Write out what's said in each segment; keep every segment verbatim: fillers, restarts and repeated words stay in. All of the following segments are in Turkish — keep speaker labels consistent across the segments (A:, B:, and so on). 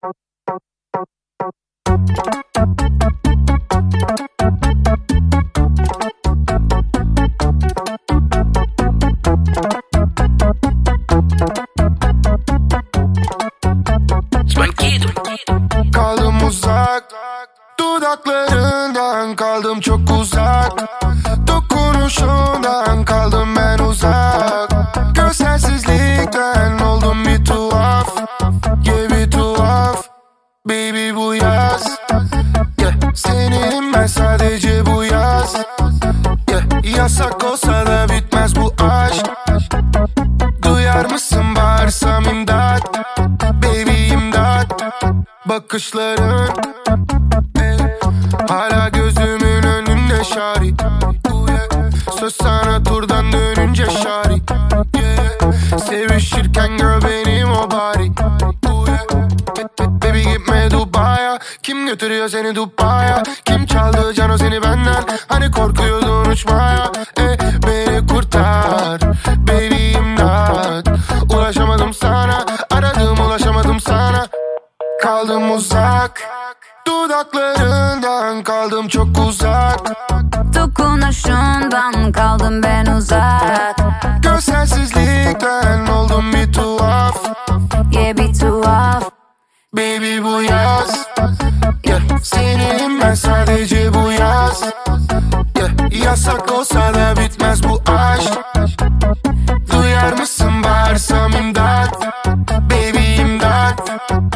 A: Kaldım uzak, dudaklarından kaldım çok uzak, dokunuşundan kaldım ben uzak. Görselsizlikten oldum bir tuhaf, yeah bir tuhaf. Baby bu yaz, yeah seninim ben sadece bu yaz, yeah yasak olsa da bitmez bu aşk. Duyar mısın bağırsam imdat, baby imdat. Bakışların eh, hala gözümün önünde şari, uh, yeah. Söz sana turdan dönünce şari, yeah. Sevişirken gör benim o bari, uh, yeah. Baby gitme Dubai'ya. Kim götürüyor seni Dubai'ya? Kim çaldı Cano seni benden? Hani korkuyordun uçmaya, eh, beni kurtar baby imdat. Ulaşamadım sana, aradım ulaşamadım sana. Kaldım uzak, dudaklarından kaldım çok uzak,
B: dokunuşundan kaldım ben uzak.
A: Görselsizlikten oldum bir tuhaf,
B: yeah bir tuhaf.
A: Baby bu yaz, yeah seninim ben sadece bu yaz, yeah yasak olsa da bitmez bu aşk. Duyar mısın bağırsam imdat, baby imdat.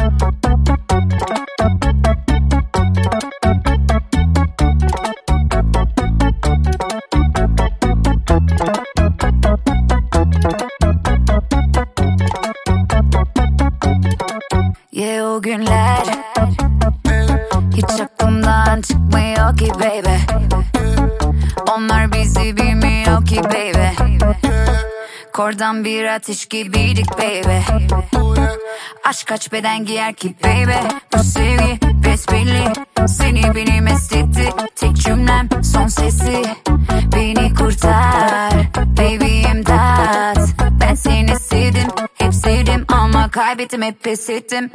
B: Yeah o günler hiç aklımdan çıkmıyor ki baby. Onlar bizi bilmiyor ki baby. Kordan bir ateş gibiydik baby. Aşk kaç beden giyer ki baby. Bu sevgi besbelli, seni beni mest etti. Tek cümlem son sesi, beni kurtar baby imdat. Ben seni sevdim, hep sevdim ama kaybettim, hep pes ettim.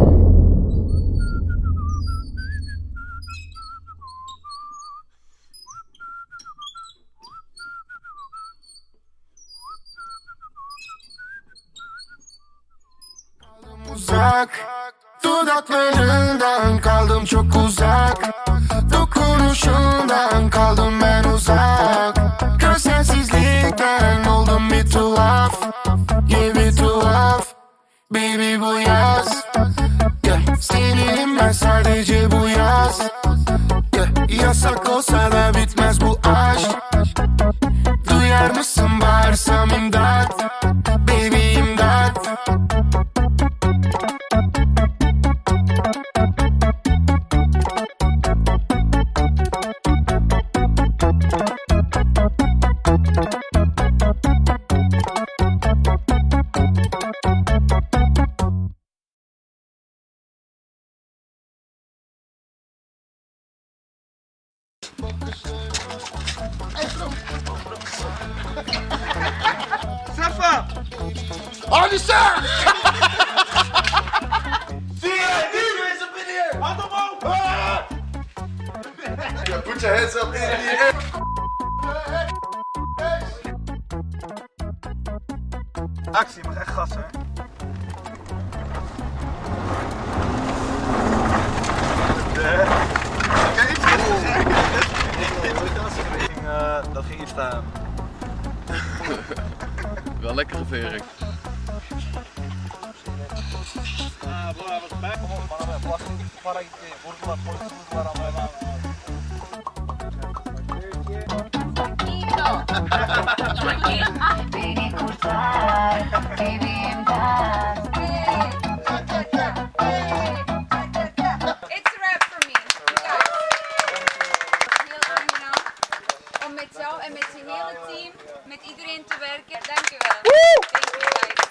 A: Uzak, dudaklarından kaldım çok uzak, dokunuşundan kaldım ben uzak. Görselsizlikten oldum bir tuhaf, yeah bir tuhaf. Baby bu yaz, yeah seninim ben sadece bu yaz, yeah yasak olsa da bitmez bu aşk. Duyar mısın bağırsam imdat, baby imdat.
C: Safa!
A: Hadi sen!
C: See ya, these guys up in here! On the boat! Ah!
A: Yeah, put your hands up in the air.
C: Actie, je mag echt gas, hè? Kijk, iets dat ging iets staan.
D: Wel lekkere vering.
C: Ah, bro, hij was bij. Kom op, man. Belasting niet para vurgular, vurgular ama.
B: Beni kurtar baby imdat.
E: It's a wrap for me. Ja. Heel aangenaam om met jou en met je hele team, met iedereen te werken. Dank je wel. Thank you guys.